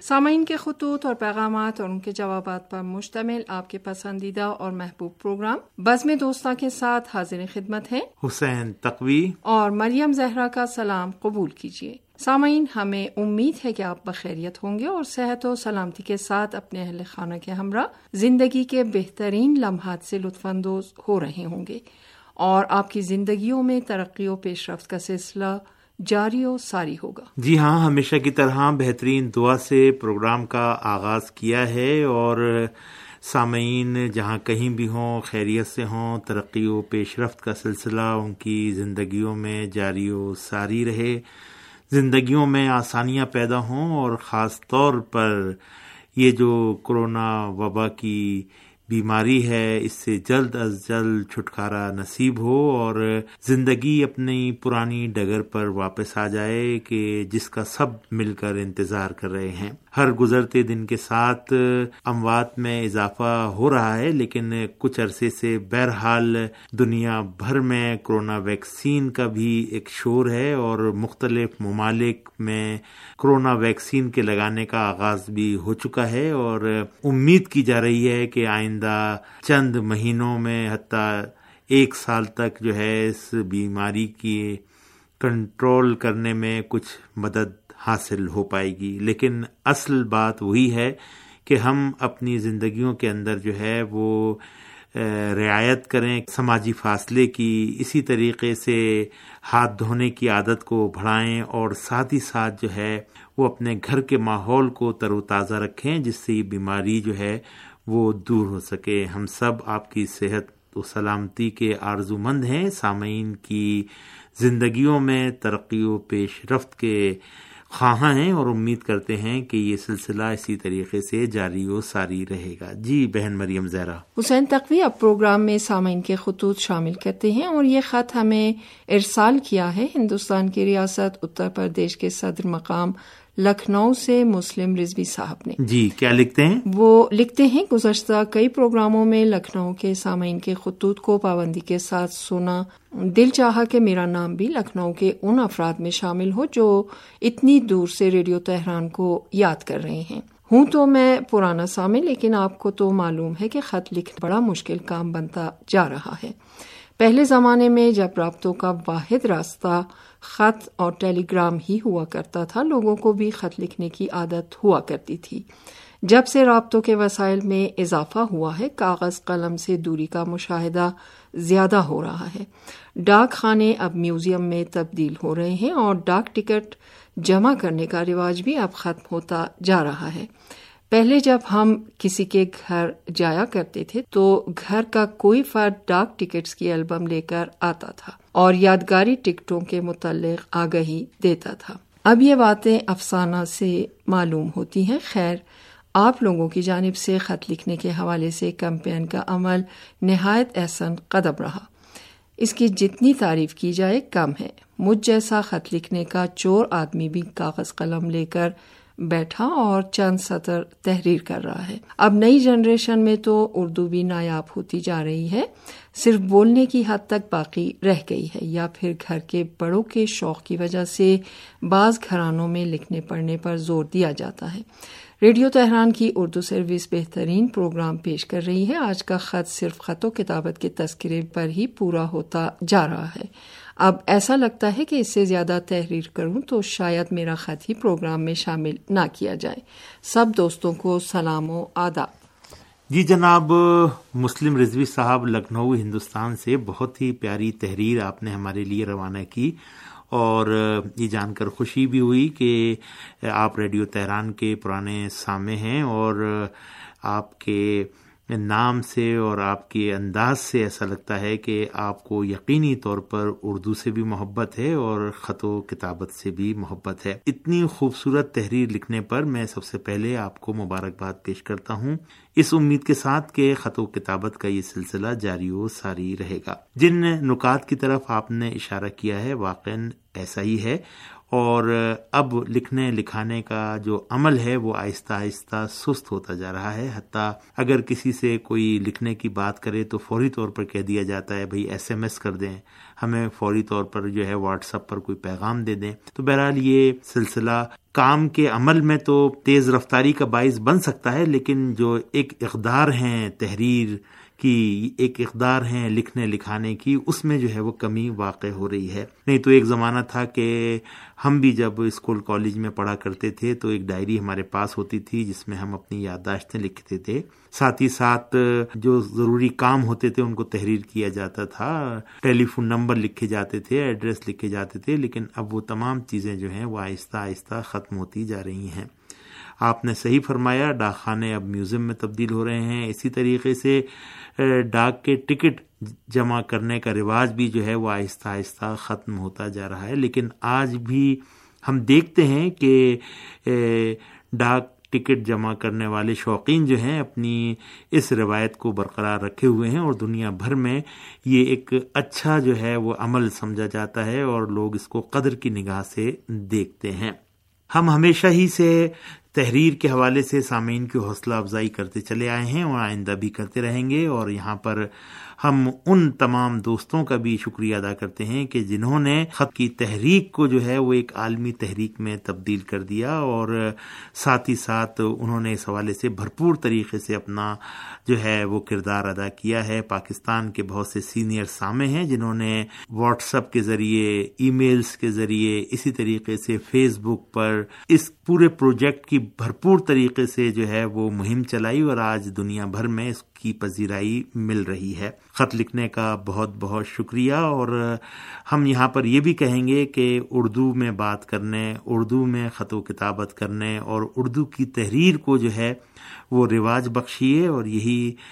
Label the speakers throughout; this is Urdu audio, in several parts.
Speaker 1: سامعین کے خطوط اور پیغامات اور ان کے جوابات پر مشتمل آپ کے پسندیدہ اور محبوب پروگرام بزم دوستاں کے ساتھ حاضر خدمت ہیں
Speaker 2: حسین تقوی
Speaker 1: اور مریم زہرا کا سلام قبول کیجیے۔ سامعین، ہمیں امید ہے کہ آپ بخیریت ہوں گے اور صحت و سلامتی کے ساتھ اپنے اہل خانہ کے ہمراہ زندگی کے بہترین لمحات سے لطف اندوز ہو رہے ہوں گے اور آپ کی زندگیوں میں ترقی و پیش رفت کا سلسلہ جاری و ساری ہوگا۔
Speaker 2: جی ہاں، ہمیشہ کی طرح بہترین دعا سے پروگرام کا آغاز کیا ہے اور سامعین جہاں کہیں بھی ہوں، خیریت سے ہوں، ترقی و پیش رفت کا سلسلہ ان کی زندگیوں میں جاری و ساری رہے، زندگیوں میں آسانیاں پیدا ہوں اور خاص طور پر یہ جو کرونا وبا کی بیماری ہے اس سے جلد از جلد چھٹکارا نصیب ہو اور زندگی اپنی پرانی ڈگر پر واپس آ جائے کہ جس کا سب مل کر انتظار کر رہے ہیں۔ ہر گزرتے دن کے ساتھ اموات میں اضافہ ہو رہا ہے، لیکن کچھ عرصے سے بہرحال دنیا بھر میں کرونا ویکسین کا بھی ایک شور ہے اور مختلف ممالک میں کرونا ویکسین کے لگانے کا آغاز بھی ہو چکا ہے اور امید کی جا رہی ہے کہ آئندہ چند مہینوں میں حتیٰ 1 سال تک جو ہے اس بیماری کی کنٹرول کرنے میں کچھ مدد حاصل ہو پائے گی۔ لیکن اصل بات وہی ہے کہ ہم اپنی زندگیوں کے اندر جو ہے وہ رعایت کریں، سماجی فاصلے کی، اسی طریقے سے ہاتھ دھونے کی عادت کو بڑھائیں اور ساتھ ہی ساتھ جو ہے وہ اپنے گھر کے ماحول کو تر و تازہ رکھیں جس سے یہ بیماری جو ہے وہ دور ہو سکے۔ ہم سب آپ کی صحت و سلامتی کے آرزو مند ہیں، سامعین کی زندگیوں میں ترقی و پیش رفت کے خواہاں ہیں اور امید کرتے ہیں کہ یہ سلسلہ اسی طریقے سے جاری و ساری رہے گا۔ جی بہن مریم زہرا۔
Speaker 1: حسین تقوی اب پروگرام میں سامعین کے خطوط شامل کرتے ہیں اور یہ خط ہمیں ارسال کیا ہے ہندوستان کی ریاست اتر پردیش کے صدر مقام لکھنؤ سے مسلم رضوی صاحب نے۔
Speaker 2: جی کیا لکھتے ہیں؟
Speaker 1: وہ لکھتے ہیں گزشتہ کئی پروگراموں میں لکھنؤ کے سامعین کے خطوط کو پابندی کے ساتھ سنا، دل چاہا کہ میرا نام بھی لکھنؤ کے ان افراد میں شامل ہو جو اتنی دور سے ریڈیو تہران کو یاد کر رہے ہیں۔ ہوں تو میں پرانا سامع، لیکن آپ کو تو معلوم ہے کہ خط لکھنا بڑا مشکل کام بنتا جا رہا ہے۔ پہلے زمانے میں جب رابطوں کا واحد راستہ خط اور ٹیلی گرام ہی ہوا کرتا تھا، لوگوں کو بھی خط لکھنے کی عادت ہوا کرتی تھی۔ جب سے رابطوں کے وسائل میں اضافہ ہوا ہے، کاغذ قلم سے دوری کا مشاہدہ زیادہ ہو رہا ہے۔ ڈاک خانے اب میوزیم میں تبدیل ہو رہے ہیں اور ڈاک ٹکٹ جمع کرنے کا رواج بھی اب ختم ہوتا جا رہا ہے۔ پہلے جب ہم کسی کے گھر جایا کرتے تھے تو گھر کا کوئی فرد ڈاک ٹکٹس کی البم لے کر آتا تھا اور یادگاری ٹکٹوں کے متعلق آگہی دیتا تھا۔ اب یہ باتیں افسانہ سے معلوم ہوتی ہیں۔ خیر، آپ لوگوں کی جانب سے خط لکھنے کے حوالے سے کیمپین کا عمل نہایت احسن قدم رہا۔ اس کی جتنی تعریف کی جائے کم ہے۔ مجھ جیسا خط لکھنے کا چور آدمی بھی کاغذ قلم لے کر بیٹھا اور چند سطر تحریر کر رہا ہے۔ اب نئی جنریشن میں تو اردو بھی نایاب ہوتی جا رہی ہے، صرف بولنے کی حد تک باقی رہ گئی ہے، یا پھر گھر کے بڑوں کے شوق کی وجہ سے بعض گھرانوں میں لکھنے پڑھنے پر زور دیا جاتا ہے۔ ریڈیو تہران کی اردو سروس بہترین پروگرام پیش کر رہی ہے۔ آج کا خط صرف خط و کتابت کے تذکرے پر ہی پورا ہوتا جا رہا ہے۔ اب ایسا لگتا ہے کہ اس سے زیادہ تحریر کروں تو شاید میرا خط ہی پروگرام میں شامل نہ کیا جائے۔ سب دوستوں کو سلام و آداب۔
Speaker 2: جی جناب مسلم رضوی صاحب لکھنؤ ہندوستان سے، بہت ہی پیاری تحریر آپ نے ہمارے لیے روانہ کی اور یہ جان کر خوشی بھی ہوئی کہ آپ ریڈیو تہران کے پرانے سامع ہیں اور آپ کے نام سے اور آپ کے انداز سے ایسا لگتا ہے کہ آپ کو یقینی طور پر اردو سے بھی محبت ہے اور خط و کتابت سے بھی محبت ہے۔ اتنی خوبصورت تحریر لکھنے پر میں سب سے پہلے آپ کو مبارکباد پیش کرتا ہوں، اس امید کے ساتھ کہ خط و کتابت کا یہ سلسلہ جاری و ساری رہے گا۔ جن نکات کی طرف آپ نے اشارہ کیا ہے واقعاً ایسا ہی ہے اور اب لکھنے لکھانے کا جو عمل ہے وہ آہستہ آہستہ سست ہوتا جا رہا ہے. حتیٰ اگر کسی سے کوئی لکھنے کی بات کرے تو فوری طور پر کہہ دیا جاتا ہے بھئی SMS کر دیں, ہمیں فوری طور پر جو ہے واٹس ایپ پر کوئی پیغام دے دیں. تو بہرحال یہ سلسلہ کام کے عمل میں تو تیز رفتاری کا باعث بن سکتا ہے, لیکن جو ایک اقدار ہیں تحریر کی, ایک اقدار ہیں لکھنے لکھانے کی, اس میں جو ہے وہ کمی واقع ہو رہی ہے. نہیں تو ایک زمانہ تھا کہ ہم بھی جب اسکول کالج میں پڑھا کرتے تھے تو ایک ڈائری ہمارے پاس ہوتی تھی جس میں ہم اپنی یادداشتیں لکھتے تھے, ساتھ ہی ساتھ جو ضروری کام ہوتے تھے ان کو تحریر کیا جاتا تھا, ٹیلی فون نمبر لکھے جاتے تھے, ایڈریس لکھے جاتے تھے. لیکن اب وہ تمام چیزیں جو ہیں وہ آہستہ آہستہ ختم ہوتی جا رہی ہیں. آپ نے صحیح فرمایا, ڈاک خانے اب میوزیم میں تبدیل ہو رہے ہیں. اسی طریقے سے ڈاک کے ٹکٹ جمع کرنے کا رواج بھی جو ہے وہ آہستہ آہستہ ختم ہوتا جا رہا ہے. لیکن آج بھی ہم دیکھتے ہیں کہ ڈاک ٹکٹ جمع کرنے والے شوقین جو ہیں اپنی اس روایت کو برقرار رکھے ہوئے ہیں, اور دنیا بھر میں یہ ایک اچھا جو ہے وہ عمل سمجھا جاتا ہے اور لوگ اس کو قدر کی نگاہ سے دیکھتے ہیں. ہم ہمیشہ ہی سے تحریر کے حوالے سے سامعین کی حوصلہ افزائی کرتے چلے آئے ہیں اور آئندہ بھی کرتے رہیں گے, اور یہاں پر ہم ان تمام دوستوں کا بھی شکریہ ادا کرتے ہیں کہ جنہوں نے خط کی تحریک کو جو ہے وہ ایک عالمی تحریک میں تبدیل کر دیا, اور ساتھ ہی ساتھ انہوں نے اس حوالے سے بھرپور طریقے سے اپنا جو ہے وہ کردار ادا کیا ہے. پاکستان کے بہت سے سینئر سامع ہیں جنہوں نے واٹس ایپ کے ذریعے, ای میلز کے ذریعے, اسی طریقے سے فیس بک پر اس پورے پروجیکٹ کی بھرپور طریقے سے جو ہے وہ مہم چلائی, اور آج دنیا بھر میں اس کی پذیرائی مل رہی ہے. خط لکھنے کا بہت بہت شکریہ. اور ہم یہاں پر یہ بھی کہیں گے کہ اردو میں بات کرنے, اردو میں خط و کتابت کرنے اور اردو کی تحریر کو جو ہے وہ رواج بخشیے, اور یہی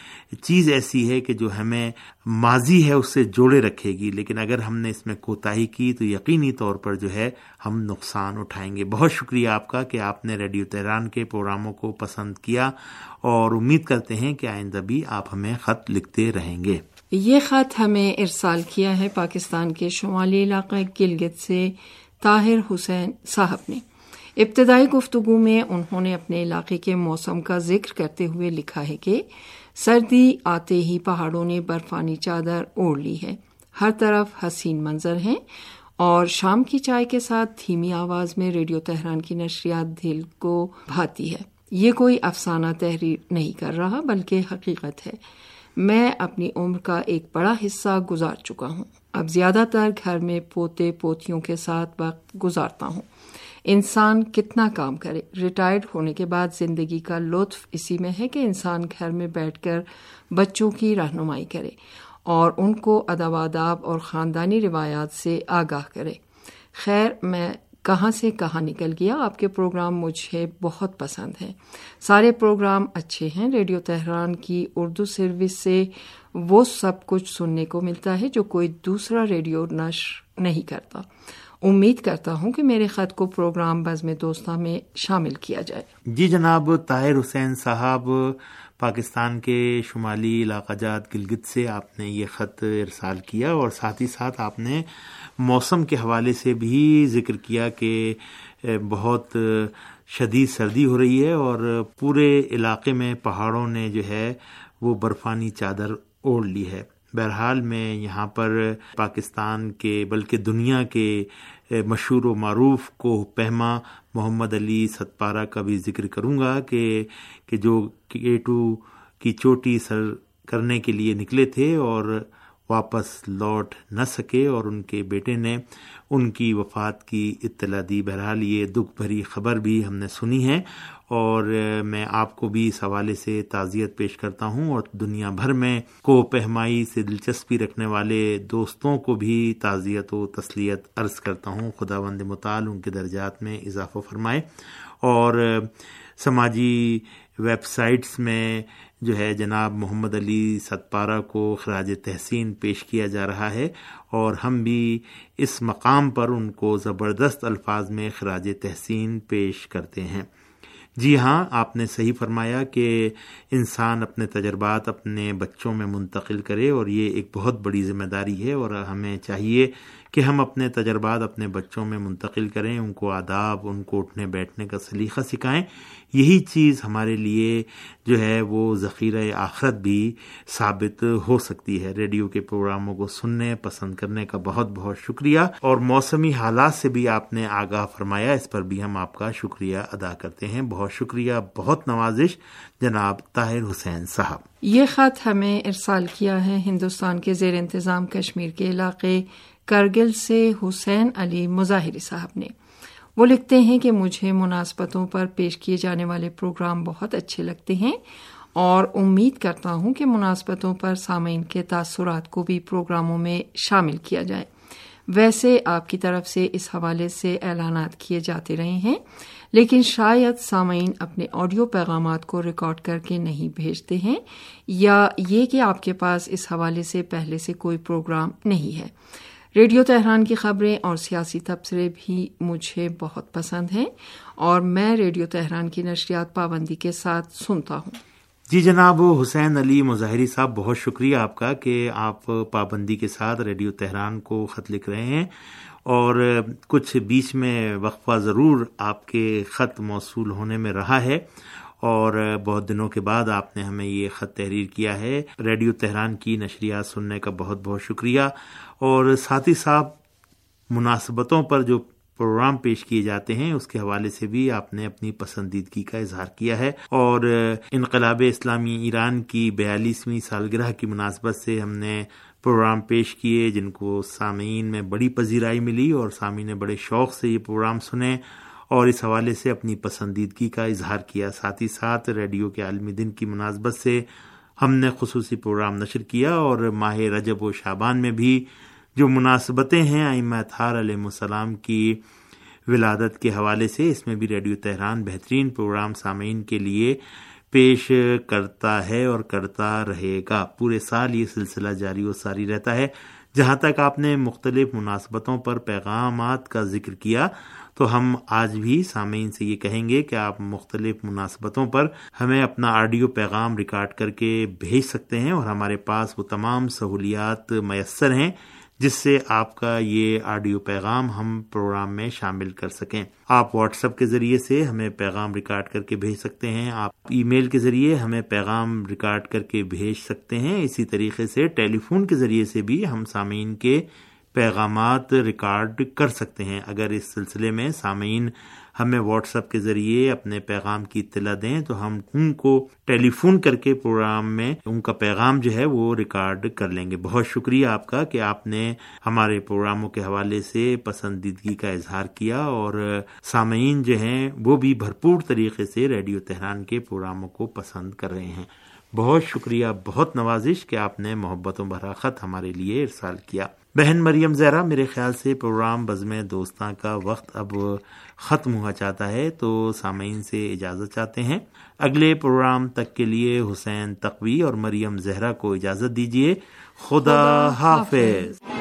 Speaker 2: چیز ایسی ہے کہ جو ہمیں ماضی ہے اس سے جوڑے رکھے گی. لیکن اگر ہم نے اس میں کوتاہی کی تو یقینی طور پر جو ہے ہم نقصان اٹھائیں گے. بہت شکریہ آپ کا کہ آپ نے ریڈیو تہران کے پروگراموں کو پسند کیا, اور امید کرتے ہیں کہ آئندہ بھی آپ ہمیں خط لکھتے رہیں گے.
Speaker 1: یہ خط ہمیں ارسال کیا ہے پاکستان کے شمالی علاقہ گلگت سے طاہر حسین صاحب نے. ابتدائی گفتگو میں انہوں نے اپنے علاقے کے موسم کا ذکر کرتے ہوئے لکھا ہے کہ سردی آتے ہی پہاڑوں نے برفانی چادر اوڑھ لی ہے, ہر طرف حسین منظر ہیں, اور شام کی چائے کے ساتھ دھیمی آواز میں ریڈیو تہران کی نشریات دل کو بھاتی ہے. یہ کوئی افسانہ تحریر نہیں کر رہا بلکہ حقیقت ہے. میں اپنی عمر کا ایک بڑا حصہ گزار چکا ہوں, اب زیادہ تر گھر میں پوتے پوتیوں کے ساتھ وقت گزارتا ہوں. انسان کتنا کام کرے, ریٹائرڈ ہونے کے بعد زندگی کا لطف اسی میں ہے کہ انسان گھر میں بیٹھ کر بچوں کی رہنمائی کرے اور ان کو ادب و آداب اور خاندانی روایات سے آگاہ کرے. خیر, میں کہاں سے کہاں نکل گیا. آپ کے پروگرام مجھے بہت پسند ہیں, سارے پروگرام اچھے ہیں. ریڈیو تہران کی اردو سروس سے وہ سب کچھ سننے کو ملتا ہے جو کوئی دوسرا ریڈیو نشر نہیں کرتا. امید کرتا ہوں کہ میرے خط کو پروگرام بزم دوستاں میں شامل کیا جائے.
Speaker 2: جی جناب, طاہر حسین صاحب پاکستان کے شمالی علاقہ جات گلگت سے آپ نے یہ خط ارسال کیا, اور ساتھ ہی ساتھ آپ نے موسم کے حوالے سے بھی ذکر کیا کہ بہت شدید سردی ہو رہی ہے اور پورے علاقے میں پہاڑوں نے جو ہے وہ برفانی چادر اوڑھ لی ہے. بہرحال میں یہاں پر پاکستان کے بلکہ دنیا کے مشہور و معروف کوہ پیما محمد علی ستپارہ کا بھی ذکر کروں گا کہ جو K2 کی چوٹی سر کرنے کے لیے نکلے تھے اور واپس لوٹ نہ سکے, اور ان کے بیٹے نے ان کی وفات کی اطلاع دی. بہرحال یہ دکھ بھری خبر بھی ہم نے سنی ہے, اور میں آپ کو بھی اس حوالے سے تعزیت پیش کرتا ہوں, اور دنیا بھر میں کوہ پیمائی سے دلچسپی رکھنے والے دوستوں کو بھی تعزیت و تسلیت عرض کرتا ہوں. خداوند متعال ان کے درجات میں اضافہ فرمائے. اور سماجی ویب سائٹس میں جو ہے جناب محمد علی ستپارہ کو خراج تحسین پیش کیا جا رہا ہے, اور ہم بھی اس مقام پر ان کو زبردست الفاظ میں خراج تحسین پیش کرتے ہیں. جی ہاں, آپ نے صحیح فرمایا کہ انسان اپنے تجربات اپنے بچوں میں منتقل کرے, اور یہ ایک بہت بڑی ذمہ داری ہے, اور ہمیں چاہیے کہ ہم اپنے تجربات اپنے بچوں میں منتقل کریں، ان کو آداب، ان کو اٹھنے بیٹھنے کا سلیقہ سکھائیں. یہی چیز ہمارے لیے جو ہے وہ ذخیرہ آخرت بھی ثابت ہو سکتی ہے. ریڈیو کے پروگراموں کو سننے پسند کرنے کا بہت بہت شکریہ، اور موسمی حالات سے بھی آپ نے آگاہ فرمایا، اس پر بھی ہم آپ کا شکریہ ادا کرتے ہیں. بہت شکریہ، بہت نوازش جناب طاہر حسین صاحب.
Speaker 1: یہ خط ہمیں ارسال کیا ہے ہندوستان کے زیر انتظام کشمیر کے علاقے کرگل سے حسین علی مظاہری صاحب نے. وہ لکھتے ہیں کہ مجھے مناسبتوں پر پیش کیے جانے والے پروگرام بہت اچھے لگتے ہیں اور امید کرتا ہوں کہ مناسبتوں پر سامعین کے تاثرات کو بھی پروگراموں میں شامل کیا جائے. ویسے آپ کی طرف سے اس حوالے سے اعلانات کیے جاتے رہے ہیں، لیکن شاید سامعین اپنے آڈیو پیغامات کو ریکارڈ کر کے نہیں بھیجتے ہیں، یا یہ کہ آپ کے پاس اس حوالے سے پہلے سے کوئی پروگرام نہیں ہے. ریڈیو تہران کی خبریں اور سیاسی تبصرے بھی مجھے بہت پسند ہیں اور میں ریڈیو تہران کی نشریات پابندی کے ساتھ سنتا ہوں.
Speaker 2: جی جناب حسین علی مظاہری صاحب، بہت شکریہ آپ کا کہ آپ پابندی کے ساتھ ریڈیو تہران کو خط لکھ رہے ہیں، اور کچھ بیچ میں وقفہ ضرور آپ کے خط موصول ہونے میں رہا ہے، اور بہت دنوں کے بعد آپ نے ہمیں یہ خط تحریر کیا ہے. ریڈیو تہران کی نشریات سننے کا بہت بہت شکریہ. اور ساتھی صاحب، مناسبتوں پر جو پروگرام پیش کیے جاتے ہیں اس کے حوالے سے بھی آپ نے اپنی پسندیدگی کا اظہار کیا ہے، اور انقلاب اسلامی ایران کی 42ویں سالگرہ کی مناسبت سے ہم نے پروگرام پیش کیے جن کو سامعین میں بڑی پذیرائی ملی، اور سامعین نے بڑے شوق سے یہ پروگرام سنے اور اس حوالے سے اپنی پسندیدگی کا اظہار کیا. ساتھ ہی ساتھ ریڈیو کے عالمی دن کی مناسبت سے ہم نے خصوصی پروگرام نشر کیا، اور ماہ رجب و شعبان میں بھی جو مناسبتیں ہیں ائمہ اطہار علیہ السلام کی ولادت کے حوالے سے، اس میں بھی ریڈیو تہران بہترین پروگرام سامعین کے لیے پیش کرتا ہے اور کرتا رہے گا. پورے سال یہ سلسلہ جاری و ساری رہتا ہے. جہاں تک آپ نے مختلف مناسبتوں پر پیغامات کا ذکر کیا، تو ہم آج بھی سامعین سے یہ کہیں گے کہ آپ مختلف مناسبتوں پر ہمیں اپنا آڈیو پیغام ریکارڈ کر کے بھیج سکتے ہیں، اور ہمارے پاس وہ تمام سہولیات میسر ہیں جس سے آپ کا یہ آڈیو پیغام ہم پروگرام میں شامل کر سکیں. آپ واٹس ایپ کے ذریعے سے ہمیں پیغام ریکارڈ کر کے بھیج سکتے ہیں، آپ ای میل کے ذریعے ہمیں پیغام ریکارڈ کر کے بھیج سکتے ہیں. اسی طریقے سے ٹیلی فون کے ذریعے سے بھی ہم سامعین کے پیغامات ریکارڈ کر سکتے ہیں. اگر اس سلسلے میں سامعین ہمیں واٹس ایپ کے ذریعے اپنے پیغام کی اطلاع دیں تو ہم ان کو ٹیلی فون کر کے پروگرام میں ان کا پیغام جو ہے وہ ریکارڈ کر لیں گے. بہت شکریہ آپ کا کہ آپ نے ہمارے پروگراموں کے حوالے سے پسندیدگی کا اظہار کیا، اور سامعین جو ہیں وہ بھی بھرپور طریقے سے ریڈیو تہران کے پروگراموں کو پسند کر رہے ہیں. بہت شکریہ، بہت نوازش کہ آپ نے محبتوں بھرا خط ہمارے لیے ارسال کیا. بہن مریم زہرا، میرے خیال سے پروگرام بزم دوستاں کا وقت اب ختم ہوا چاہتا ہے، تو سامعین سے اجازت چاہتے ہیں. اگلے پروگرام تک کے لیے حسین تقوی اور مریم زہرا کو اجازت دیجیے. خدا حافظ.